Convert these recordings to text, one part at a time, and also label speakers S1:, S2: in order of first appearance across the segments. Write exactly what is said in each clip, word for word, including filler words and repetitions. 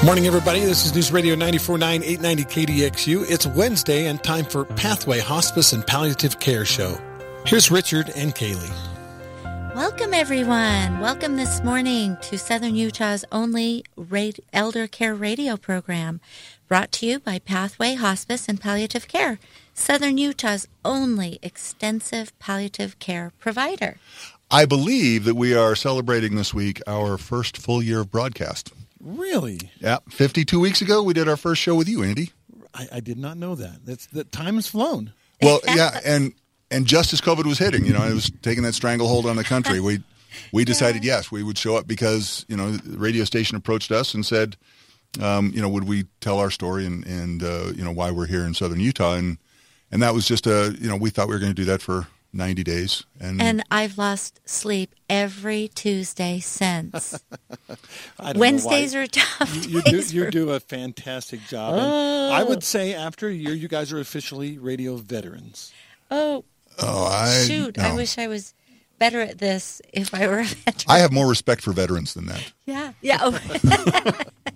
S1: Morning, everybody. This is News Radio ninety-four point nine, eight ninety K D X U. It's Wednesday and time for Pathway Hospice and Palliative Care Show. Here's Richard and Kaylee.
S2: Welcome, everyone. Welcome this morning to Southern Utah's only rad- elder care radio program, brought to you by Pathway Hospice and Palliative Care, Southern Utah's only extensive palliative care provider.
S3: I believe that we are celebrating this week our first full year of broadcast.
S1: Really?
S3: Yeah. fifty-two weeks ago, we did our first show with you, Andy.
S1: I, I did not know that. That's the time has flown.
S3: Well, yeah, and and just as COVID was hitting, you know, it was taking that stranglehold on the country. We we decided, yeah. yes, we would show up because, you know, the radio station approached us and said, um, you know, would we tell our story and, and uh, you know, why we're here in Southern Utah. And, and that was just a, you know, we thought we were going to do that for ninety days. And,
S2: and I've lost sleep every Tuesday since.
S1: Wednesdays
S2: Wednesdays are tough.
S1: You, you, do, you do a fantastic job.
S2: Oh.
S1: And I would say after a year, you guys are officially radio veterans.
S2: Oh,
S3: oh I,
S2: shoot.
S3: no.
S2: I wish I was better at this if I were a veteran.
S3: I have more respect for veterans than that.
S2: Yeah. Yeah. Oh.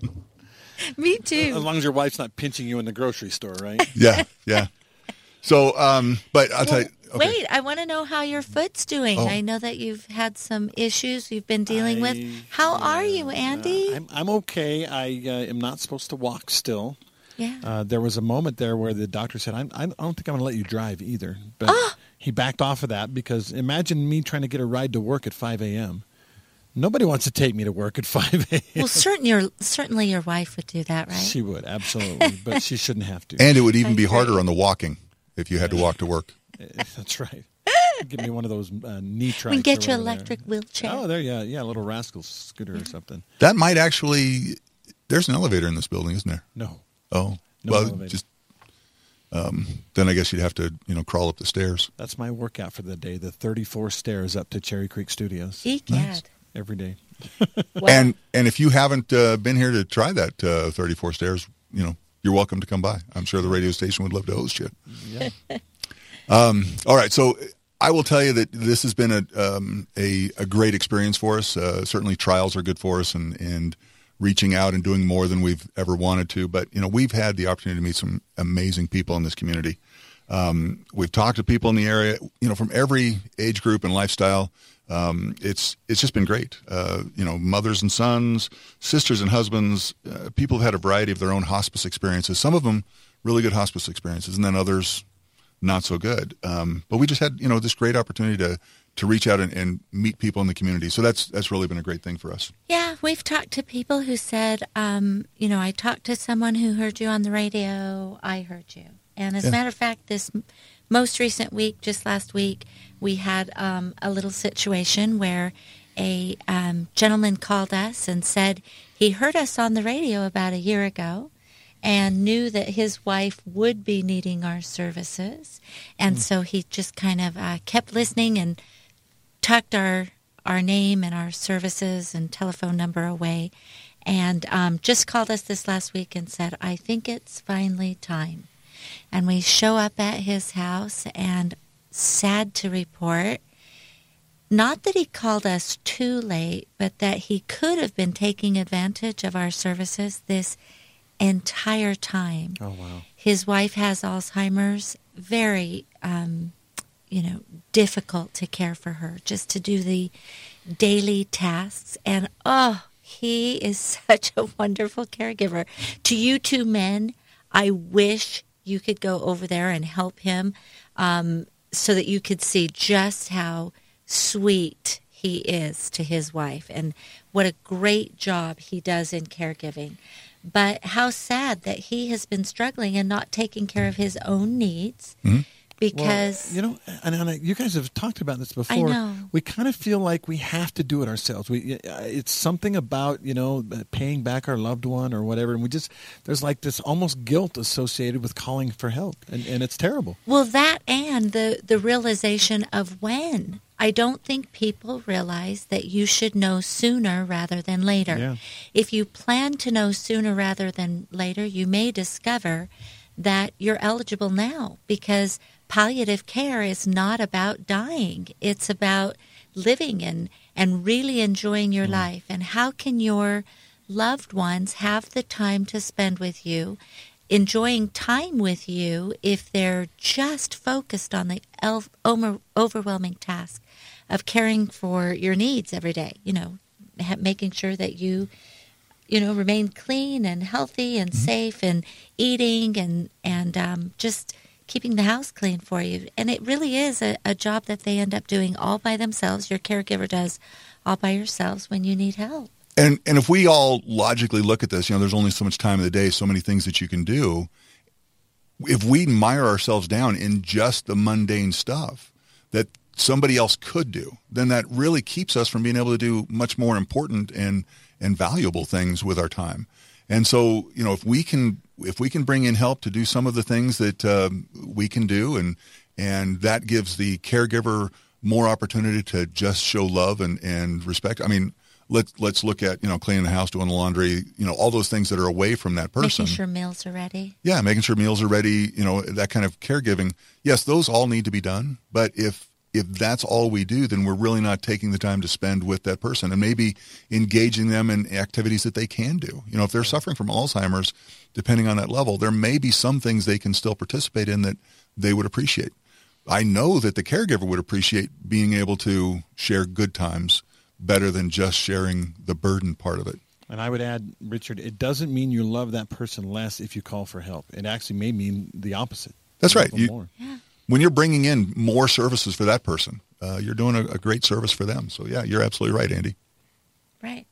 S2: Me too.
S1: As long as your wife's not pinching you in the grocery store, right?
S3: Yeah, yeah. So, um, but I'll
S2: Well,
S3: tell you. Okay.
S2: Wait, I want to know how your foot's doing.
S3: Oh.
S2: I know that you've had some issues you've been dealing
S1: I-
S2: with. How
S1: yeah,
S2: are you, Andy?
S1: Uh, I'm, I'm okay. I uh, am not supposed to walk still.
S2: yeah.
S1: Uh, there was a moment there where the doctor said, I, I don't think I'm going to let you drive either. But
S2: Ah!
S1: he backed off of that because imagine me trying to get a ride to work at five a.m. Nobody wants to take me to work at five a.m.
S2: Well, certainly your certainly your wife would do that, right?
S1: She would, absolutely. But she shouldn't have to.
S3: And it would even
S2: I
S3: be
S2: agree.
S3: harder on the walking if you had to walk to work.
S1: That's right. Give me one of those uh, knee trikes.
S2: We can get
S1: or
S2: you an
S1: whatever
S2: electric
S1: there.
S2: wheelchair.
S1: Oh, there, yeah, yeah, a little rascal scooter or something.
S3: That might actually, there's an elevator in this building, isn't there?
S1: No.
S3: Oh,
S1: No
S3: well,
S1: elevator.
S3: just, um, then I guess you'd have to, you know, crawl up the stairs.
S1: That's my workout for the day, the thirty-four stairs up to Cherry Creek Studios.
S2: Egad.
S3: Nice.
S1: Every day.
S2: Well,
S3: And and if you haven't uh, been here to try that uh, thirty-four stairs, you know, you're welcome to come by. I'm sure the radio station would love to host you.
S1: Yeah.
S3: Um, all right, so I will tell you that this has been a um, a, a great experience for us. Uh, certainly, trials are good for us, and and reaching out and doing more than we've ever wanted to. But you know, we've had the opportunity to meet some amazing people in this community. Um, we've talked to people in the area, you know, from every age group and lifestyle. Um, it's it's just been great. Uh, you know, mothers and sons, sisters and husbands. Uh, people have had a variety of their own hospice experiences. Some of them really good hospice experiences, and then others not so good. Um, but we just had, you know, this great opportunity to to reach out and, and meet people in the community. So that's that's really been a great thing for us.
S2: yeah, we've talked to people who said, um, you know, I talked to someone who heard you on the radio. I heard you. And as
S3: Yeah.
S2: a matter of fact, this m- most recent week, just last week, we had um, a little situation where a um, gentleman called us and said he heard us on the radio about a year ago and knew that his wife would be needing our services. And so he just kind of uh, kept listening and tucked our our name and our services and telephone number away, and um, just called us this last week and said, I think it's finally time. And we show up at his house, and sad to report, not that he called us too late, but that he could have been taking advantage of our services this entire time.
S1: Oh, wow.
S2: His wife has Alzheimer's, very, um, you know, difficult to care for her, just to do the daily tasks. And, oh, he is such a wonderful caregiver. To you two men, I wish you could go over there and help him um, so that you could see just how sweet he is to his wife and what a great job he does in caregiving. But how sad that he has been struggling and not taking care of his own needs
S3: Mm-hmm.
S2: because,
S1: Well, you know, and, and you guys have talked about this before.
S2: know.
S1: We kind of feel like we have to do it ourselves. We, it's something about, you know, paying back our loved one or whatever. And we just, there's like this almost guilt associated with calling for help. And, and it's terrible.
S2: well, that and the, the realization of when. I don't think people realize that you should know sooner rather than later.
S1: Yeah.
S2: If you plan to know sooner rather than later, you may discover that you're eligible now, because palliative care is not about dying. It's about living and, and really enjoying your life. And how can your loved ones have the time to spend with you, enjoying time with you if they're just focused on the el- overwhelming task of caring for your needs every day, you know, ha- making sure that you, you know, remain clean and healthy and mm-hmm. safe and eating and, and um, just keeping the house clean for you. And it really is a, a job that they end up doing all by themselves. Your caregiver does all by yourselves when you need help.
S3: And and if we all logically look at this, you know, there's only so much time of the day, so many things that you can do. If we mire ourselves down in just the mundane stuff that somebody else could do, then that really keeps us from being able to do much more important and, and valuable things with our time. And so, you know, if we can if we can bring in help to do some of the things that uh, we can do, and and that gives the caregiver more opportunity to just show love and, and respect. I mean, let's let's look at, you know, cleaning the house, doing the laundry, you know, all those things that are away from that person.
S2: Making sure meals are ready.
S3: Yeah, making sure meals are ready, you know, that kind of caregiving. Yes, those all need to be done. But if if that's all we do, then we're really not taking the time to spend with that person and maybe engaging them in activities that they can do. You know, if they're suffering from Alzheimer's, depending on that level, there may be some things they can still participate in that they would appreciate. I know that the caregiver would appreciate being able to share good times better than just sharing the burden part of it.
S1: And I would add, Richard, it doesn't mean you love that person less if you call for help. It actually may mean the opposite.
S3: That's right. You,
S2: more. Yeah.
S3: When you're bringing in more services for that person, uh, you're doing a, a great service for them. So, yeah, you're absolutely right, Andy.
S2: Right.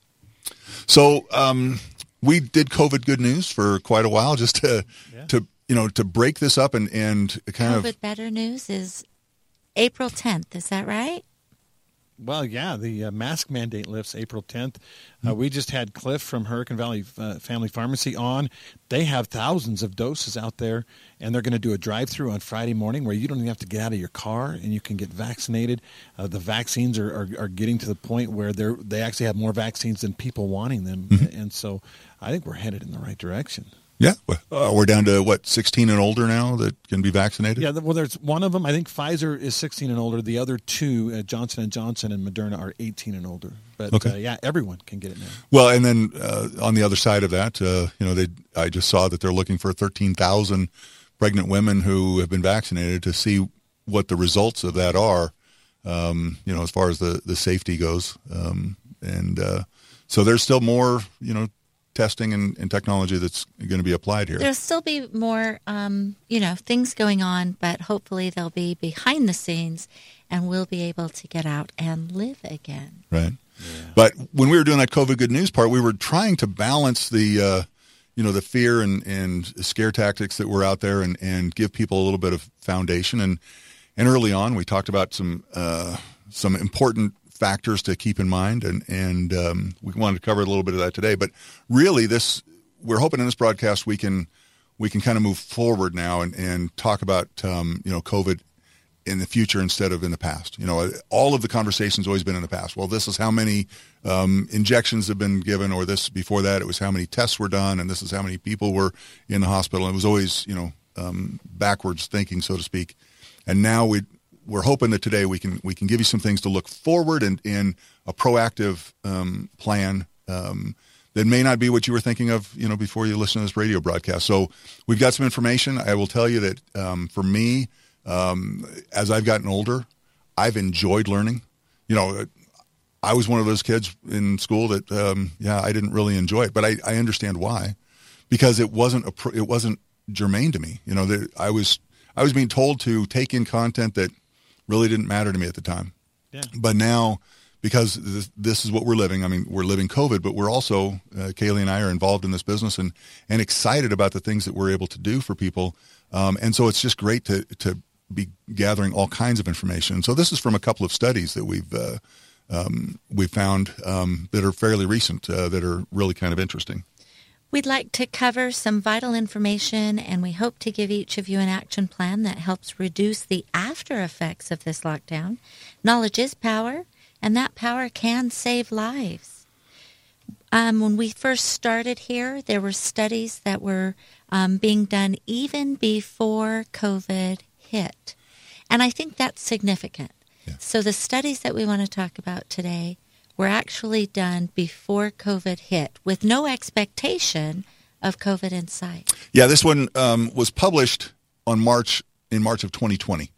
S3: So um, we did COVID good news for quite a while just to,
S1: yeah.
S3: to you know, to break this up and, and kind
S2: COVID
S3: of...
S2: COVID better news is April tenth. Is that right?
S1: Well, yeah, the uh, mask mandate lifts April tenth. Uh, we just had Cliff from Hurricane Valley uh, Family Pharmacy on. They have thousands of doses out there, and they're going to do a drive-through on Friday morning where you don't even have to get out of your car and you can get vaccinated. Uh, the vaccines are, are, are getting to the point where they're they actually have more vaccines than people wanting them, mm-hmm. and so I think we're headed in the right direction.
S3: Yeah, uh, we're down to, what, sixteen and older now that can be vaccinated?
S1: Yeah, well, there's one of them. I think Pfizer is sixteen and older. The other two, uh, Johnson and Johnson and Moderna, are eighteen and older. But,
S3: okay.
S1: uh, yeah, everyone can get it now.
S3: Well, and then uh, on the other side of that, uh, you know, they I just saw that they're looking for thirteen thousand pregnant women who have been vaccinated to see what the results of that are, um, you know, as far as the, the safety goes. Um, and uh, so there's still more, you know, testing and, and technology that's going to be applied here.
S2: There'll still be more, um, you know, things going on, but hopefully they'll be behind the scenes and we'll be able to get out and live again.
S3: Right. Yeah. But when we were doing that COVID good news part, we were trying to balance the, uh, you know, the fear and, and scare tactics that were out there and, and give people a little bit of foundation. And, and early on, we talked about some, uh, some important factors to keep in mind, and and um, we wanted to cover a little bit of that today. But really, this we're hoping in this broadcast we can we can kind of move forward now and, and talk about um, you know COVID in the future instead of in the past. You know, all of the conversation's always been in the past. Well, this is how many um, injections have been given, or this before that it was how many tests were done, and this is how many people were in the hospital. It was always you know um, backwards thinking, so to speak. And now we. We're hoping that today we can we can give you some things to look forward and in a proactive um, plan um, that may not be what you were thinking of, you know, before you listen to this radio broadcast. So we've got some information. I will tell you that um, for me, um, as I've gotten older, I've enjoyed learning. You know, I was one of those kids in school that, um, yeah, I didn't really enjoy it, but I, I understand why, because it wasn't a, it wasn't germane to me. You know, that I was I was being told to take in content that really didn't matter to me at the time.
S1: Yeah.
S3: But now, because this, this is what we're living, I mean, we're living COVID, but we're also, uh, Kaylee and I are involved in this business and, and excited about the things that we're able to do for people. Um, and so it's just great to, to be gathering all kinds of information. So this is from a couple of studies that we've, uh, um, we've found um, that are fairly recent, uh, that are really kind of interesting.
S2: We'd like to cover some vital information, and we hope to give each of you an action plan that helps reduce the after effects of this lockdown. Knowledge is power, and that power can save lives. Um, when we first started here, there were studies that were um, being done even before COVID hit. And I think that's significant.
S3: Yeah.
S2: So the studies that we want to talk about today were actually done before COVID hit with no expectation of COVID in sight.
S3: Yeah, this one um, was published on March in March of twenty twenty.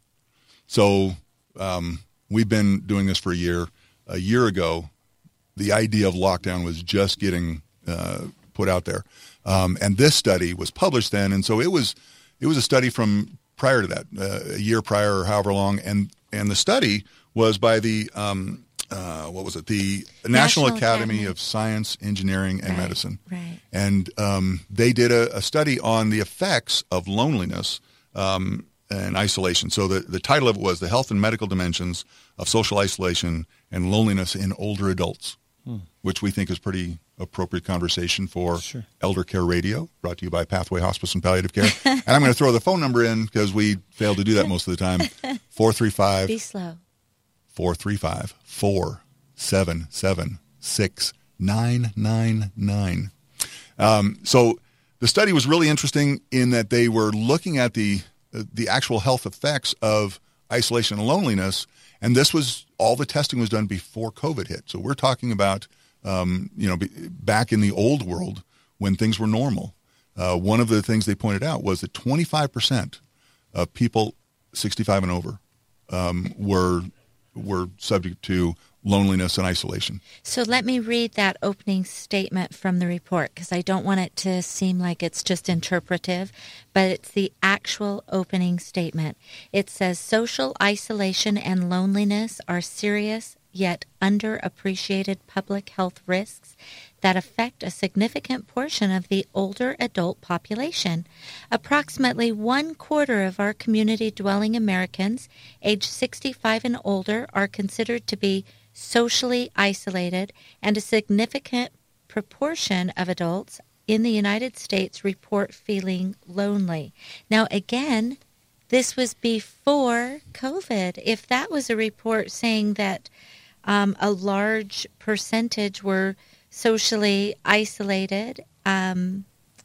S3: So um, we've been doing this for a year. A year ago, the idea of lockdown was just getting uh, put out there, um, and this study was published then. And so it was it was a study from prior to that, uh, a year prior or however long. And and the study was by the um, uh, what was it? The National, National Academy, Academy of Science, Engineering, and
S2: right,
S3: Medicine.
S2: Right.
S3: And um, they did a, a study on the effects of loneliness um, and isolation. So the, the title of it was The Health and Medical Dimensions of Social Isolation and Loneliness in Older Adults, hmm. which we think is pretty appropriate conversation for sure. Elder Care Radio, brought to you by Pathway Hospice and Palliative Care. And I'm going to throw the phone number in because we fail to do that most of the time. four three five
S2: Be slow.
S3: four three five, four seven seven, six nine nine nine. Um, so the study was really interesting in that they were looking at the uh, the actual health effects of isolation and loneliness, and this was all the testing was done before COVID hit. So we're talking about um, you know be, back in the old world when things were normal. Uh, one of the things they pointed out was that twenty-five percent of people sixty-five and over um, were were subject to loneliness and isolation.
S2: So let me read that opening statement from the report, because I don't want it to seem like it's just interpretive, but it's the actual opening statement. It says, social isolation and loneliness are serious yet underappreciated public health risks that affect a significant portion of the older adult population. Approximately one quarter of our community-dwelling Americans aged sixty-five and older are considered to be socially isolated, and a significant proportion of adults in the United States report feeling lonely. Now, again, this was before COVID. If that was a report saying that um, a large percentage were socially isolated um,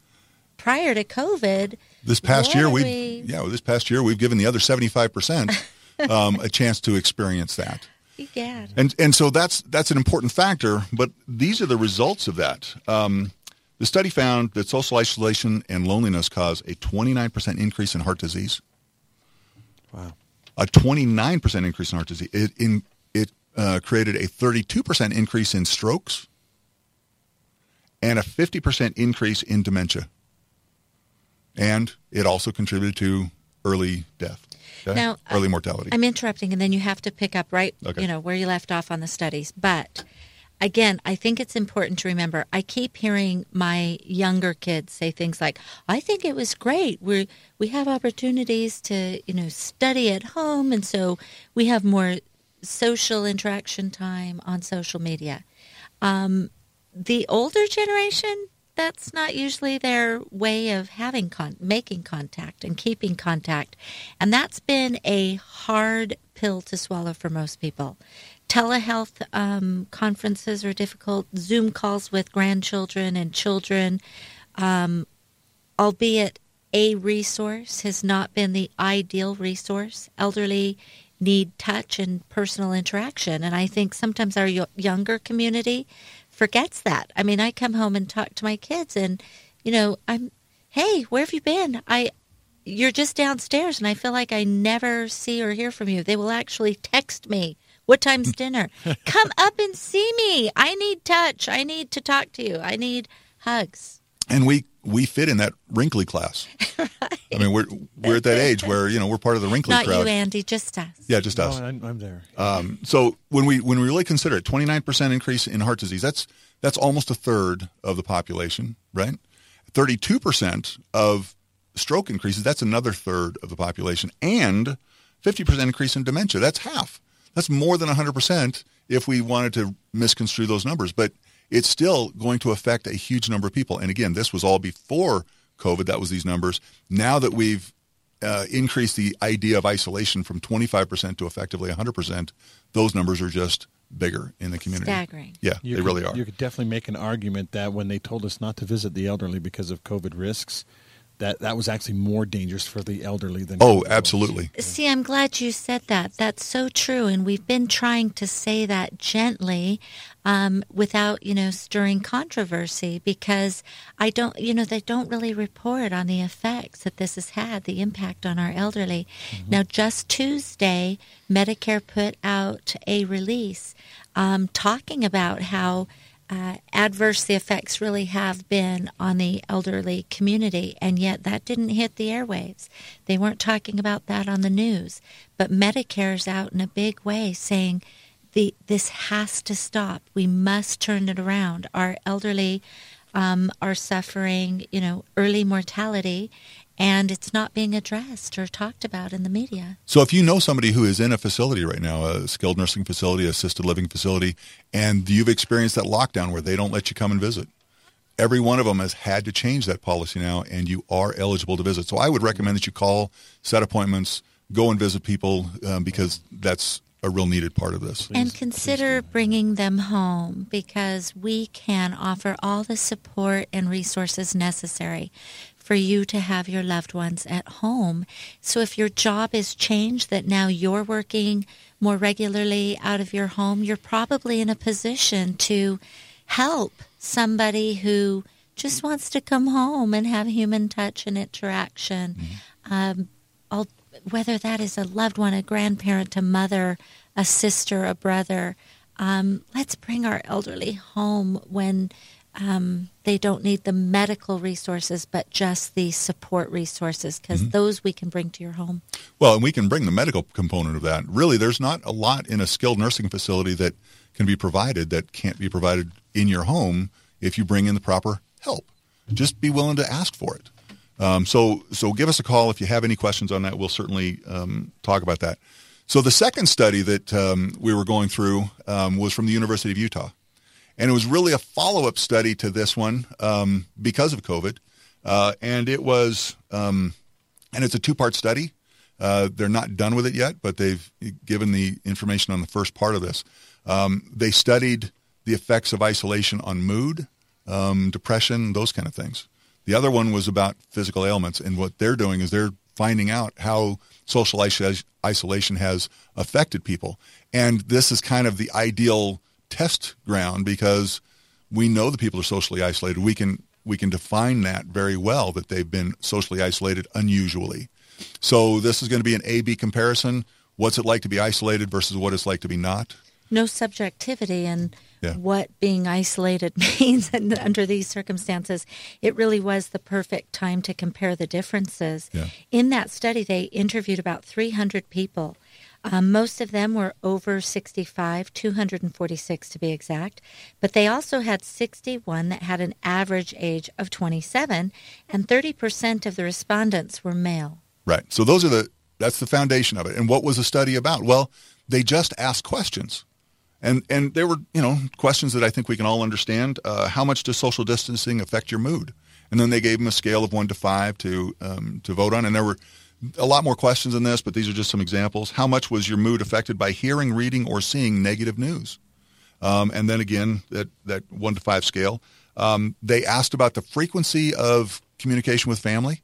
S2: prior to COVID,
S3: this past year we
S2: we
S3: yeah this past year we've given the other seventy-five percent um, a chance to experience that.
S2: Yeah.
S3: And and so that's that's an important factor, but these are the results of that. Um, the study found that social isolation and loneliness cause a twenty-nine percent increase in heart disease.
S1: Wow.
S3: A twenty-nine percent increase in heart disease. It in it uh, created a thirty-two percent increase in strokes and a fifty percent increase in dementia. And it also contributed to early death. Okay?
S2: Now,
S3: early mortality.
S2: I'm interrupting, and then you have to pick up right,
S3: okay.
S2: you know, where you left off on the studies. But again, I think it's important to remember. I keep hearing my younger kids say things like, "I think it was great. We we have opportunities to, you know, study at home, and so we have more social interaction time on social media." Um, the older generation, that's not usually their way of having con- making contact and keeping contact. And that's been a hard pill to swallow for most people. Telehealth um, conferences are difficult. Zoom calls with grandchildren and children, um, albeit a resource, has not been the ideal resource. Elderly need touch and personal interaction. And I think sometimes our y- younger community forgets that. I mean, I come home and talk to my kids and, you know, I'm, hey, where have you been? I, you're just downstairs and I feel like I never see or hear from you. They will actually text me, what time's dinner? Come up and see me. I need touch. I need to talk to you. I need hugs.
S3: And we, we fit in that wrinkly class.
S2: Right.
S3: I mean, we're we're at that age where, you know, we're part of the wrinkly
S2: Not
S3: crowd.
S2: Not you, Andy, just us.
S3: Yeah, just us.
S1: Oh, I'm, I'm there.
S3: Um, so when we when we really consider it, twenty-nine percent increase in heart disease, that's that's almost a third of the population, right? thirty-two percent of stroke increases, that's another third of the population. And fifty percent increase in dementia, that's half. That's more than one hundred percent if we wanted to misconstrue those numbers. But it's still going to affect a huge number of people. And again, this was all before COVID. That was these numbers. Now that we've uh, increased the idea of isolation from twenty-five percent to effectively one hundred percent, those numbers are just bigger in the community.
S2: Staggering.
S3: Yeah,
S1: you
S3: they
S1: could,
S3: really are.
S1: You could definitely make an argument that when they told us not to visit the elderly because of COVID risks, that that was actually more dangerous for the elderly than
S3: Oh,
S1: COVID was.
S3: absolutely.
S2: See, I'm glad you said that. That's so true. And we've been trying to say that gently um, without, you know, stirring controversy, because I don't, you know, they don't really report on the effects that this has had, the impact on our elderly. Mm-hmm. Now, just Tuesday, Medicare put out a release um, talking about how Uh, adverse the effects really have been on the elderly community, and yet that didn't hit the airwaves. They weren't talking about that on the news. But Medicare's out in a big way saying the this has to stop. We must turn it around. Our elderly um, are suffering, you know, early mortality, and it's not being addressed or talked about in the media.
S3: So if you know somebody who is in a facility right now, a skilled nursing facility, assisted living facility, and you've experienced that lockdown where they don't let you come and visit, every one of them has had to change that policy now, and you are eligible to visit. So I would recommend that you call, set appointments, go and visit people, um, because that's a real needed part of this.
S2: And consider bringing them home, because we can offer all the support and resources necessary for you to have your loved ones at home. So if your job is changed, that now you're working more regularly out of your home, you're probably in a position to help somebody who just wants to come home and have human touch and interaction. Mm-hmm. Um, all, whether that is a loved one, a grandparent, a mother, a sister, a brother. Um, let's bring our elderly home when Um, they don't need the medical resources, but just the support resources, because mm-hmm. those we can bring to your home.
S3: Well, and we can bring the medical component of that. Really, there's not a lot in a skilled nursing facility that can be provided that can't be provided in your home if you bring in the proper help. Just be willing to ask for it. Um, so, so give us a call if you have any questions on that. We'll certainly um, talk about that. So the second study that um, we were going through um, was from the University of Utah. And it was really a follow-up study to this one um, because of COVID. Uh, and it was, um, and it's a two-part study. Uh, they're not done with it yet, but they've given the information on the first part of this. Um, they studied the effects of isolation on mood, um, depression, those kind of things. The other one was about physical ailments. And what they're doing is they're finding out how social is- isolation has affected people. And this is kind of the ideal test ground, because we know that people are socially isolated. We can we can define that very well, that they've been socially isolated unusually. So this is going to be an A B comparison. What's it like to be isolated versus what it's like to be not?
S2: No subjectivity in
S3: yeah.
S2: what being isolated means under these circumstances. It really was the perfect time to compare the differences.
S3: Yeah.
S2: In that study, they interviewed about three hundred people. Um, most of them were over sixty-five, two hundred forty-six to be exact, but they also had sixty-one that had an average age of twenty-seven, and thirty percent of the respondents were male.
S3: Right. So those are the, that's the foundation of it. And what was the study about? Well, they just asked questions. And and there were, you know, questions that I think we can all understand. Uh, how much does social distancing affect your mood? And then they gave them a scale of one to five to um, to vote on. And there were a lot more questions than this, but these are just some examples. How much was your mood affected by hearing, reading, or seeing negative news? Um, and then again, that, that one to five scale. Um, they asked about the frequency of communication with family,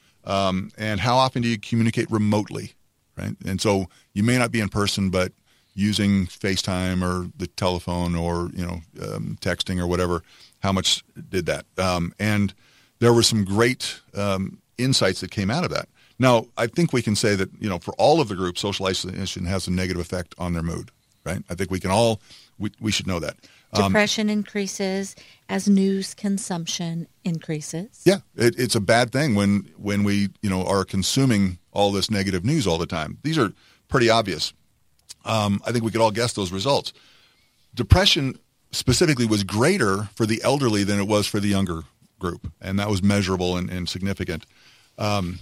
S3: um, and how often do you communicate remotely, right? And so you may not be in person, but using FaceTime or the telephone or, you know, um, texting or whatever, how much did that? Um, and there were some great um, insights that came out of that. Now, I think we can say that, you know, for all of the groups, social isolation has a negative effect on their mood, right? I think we can all, we, we should know that.
S2: Depression um, increases as news consumption increases.
S3: Yeah, it, it's a bad thing when, when we, you know, are consuming all this negative news all the time. These are pretty obvious. Um, I think we could all guess those results. Depression specifically was greater for the elderly than it was for the younger group, and that was measurable and, and significant. Um,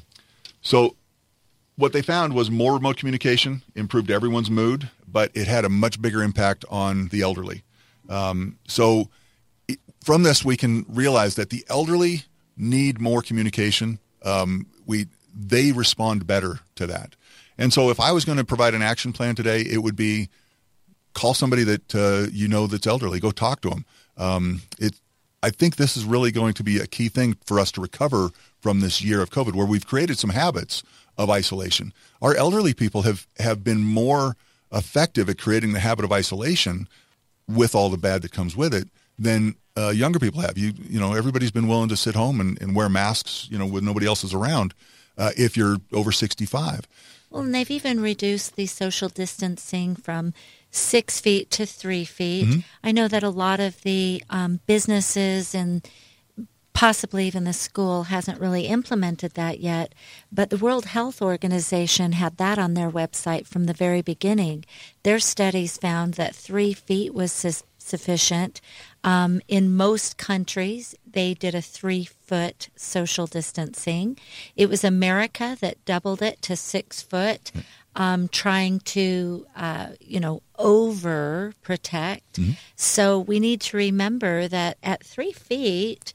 S3: So what they found was more remote communication improved everyone's mood, but it had a much bigger impact on the elderly. Um, so it, from this, we can realize that the elderly need more communication. Um, we they respond better to that. And so if I was going to provide an action plan today, it would be call somebody that uh, you know that's elderly. Go talk to them. Um, it, I think this is really going to be a key thing for us to recover from this year of COVID, where we've created some habits of isolation. Our elderly people have, have been more effective at creating the habit of isolation with all the bad that comes with it than uh, younger people have. You you know, everybody's been willing to sit home and, and wear masks, you know, when nobody else is around, uh, if you're over sixty-five.
S2: Well, and they've even reduced the social distancing from six feet to three feet. Mm-hmm. I know that a lot of the um, businesses and possibly even the school hasn't really implemented that yet, but the World Health Organization had that on their website from the very beginning. Their studies found that three feet was su- sufficient. Um, in most countries, they did a three-foot social distancing. It was America that doubled it to six foot, um, trying to, uh, you know, over-protect. Mm-hmm. So we need to remember that at three feet,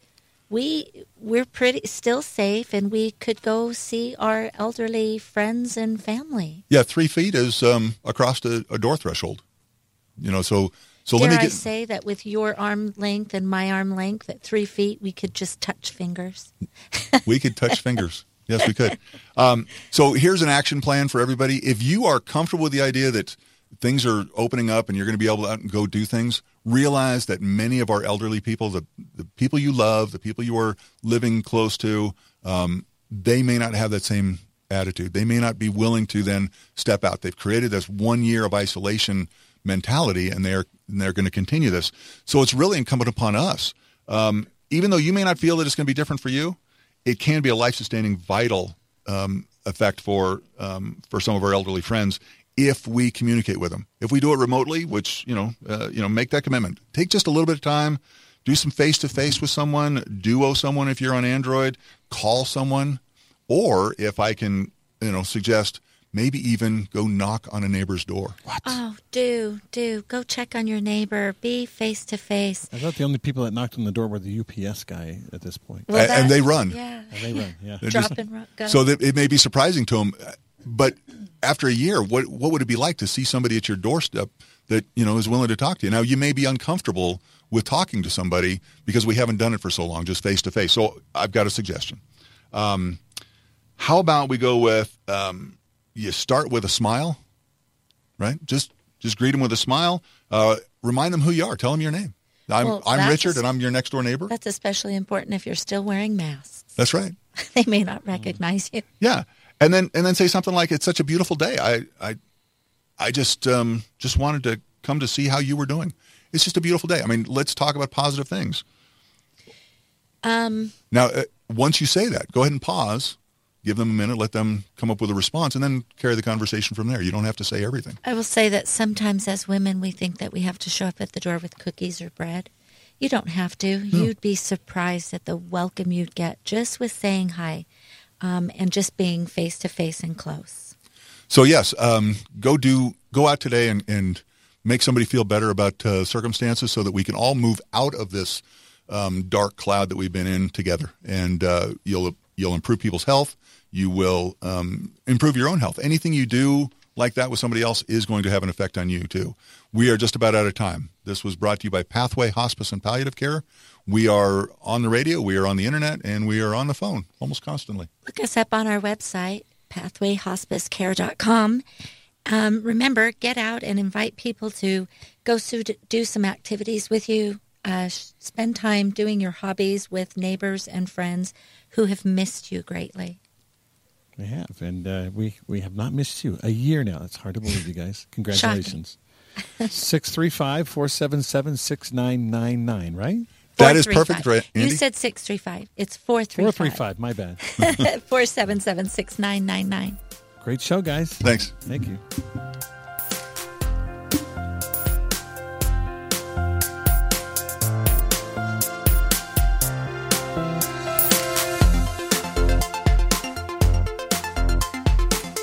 S2: we we're pretty still safe, and we could go see our elderly friends and family.
S3: Yeah, three feet is um, across a, a door threshold. You know, so so
S2: Dare
S3: let me get.
S2: I say that with your arm length and my arm length, at three feet, we could just touch fingers.
S3: We could touch fingers. Yes, we could. Um, so here's an action plan for everybody. If you are comfortable with the idea that things are opening up and you're going to be able to out and go do things, realize that many of our elderly people, the, the people you love, the people you are living close to, um, they may not have that same attitude. They may not be willing to then step out. They've created this one year of isolation mentality, and they're and they're going to continue this. So it's really incumbent upon us. Um, even though you may not feel that it's going to be different for you, it can be a life-sustaining, vital um, effect for um, for some of our elderly friends if we communicate with them. If we do it remotely, which, you know, uh, you know, make that commitment. Take just a little bit of time, do some face-to-face with someone, duo someone if you're on Android, call someone, or if I can, you know, suggest maybe even go knock on a neighbor's door.
S1: What?
S2: Oh, do, do. Go check on your neighbor. Be face-to-face.
S1: I thought the only people that knocked on the door were the U P S guy at this point.
S2: Well,
S3: and, and they run.
S2: Yeah.
S1: And they run, yeah.
S3: They're
S2: Drop
S3: just-
S2: and run. Go.
S3: So that it may be surprising to them, but after a year, what what would it be like to see somebody at your doorstep that, you know, is willing to talk to you? Now, you may be uncomfortable with talking to somebody because we haven't done it for so long, just face to face. So I've got a suggestion. Um, how about we go with um, you start with a smile, right? Just just greet them with a smile. Uh, remind them who you are. Tell them your name. I'm
S2: Well,
S3: I'm
S2: that's
S3: Richard,
S2: a-
S3: and I'm your next door neighbor.
S2: That's especially important if you're still wearing masks.
S3: That's right.
S2: They may not recognize you.
S3: Yeah, and then and then say something like, "It's such a beautiful day. I I I just um, just wanted to come to see how you were doing. It's just a beautiful day. I mean, let's talk about positive things."
S2: Um,
S3: Now, uh, once you say that, go ahead and pause, give them a minute, let them come up with a response, and then carry the conversation from there. You don't have to say everything.
S2: I will say that sometimes as women, we think that we have to show up at the door with cookies or bread. You don't have to.
S3: No.
S2: You'd be surprised at the welcome you'd get just with saying hi um, and just being face-to-face and close.
S3: So yes, um, go do go out today and, and make somebody feel better about uh, circumstances, so that we can all move out of this um, dark cloud that we've been in together, and uh, you'll you'll improve people's health. You will um, improve your own health. Anything you do like that with somebody else is going to have an effect on you too. We are just about out of time. This was brought to you by Pathway Hospice and Palliative Care. We are on the radio, we are on the internet, and we are on the phone almost constantly.
S2: Look us up on our website, pathway hospice care dot com. Um, remember, get out and invite people to go so- do some activities with you. Uh, spend time doing your hobbies with neighbors and friends who have missed you greatly.
S1: We have, and uh, we, we have not missed you. A year now. It's hard to believe, you guys. Congratulations. six three five, four seven seven, six nine nine nine, right?
S3: That is perfect, right, Andy?
S2: You said six three five. It's four three five.
S1: four three five, my bad.
S2: four seven seven, six nine nine nine.
S1: Great show, guys.
S3: Thanks.
S1: Thank you.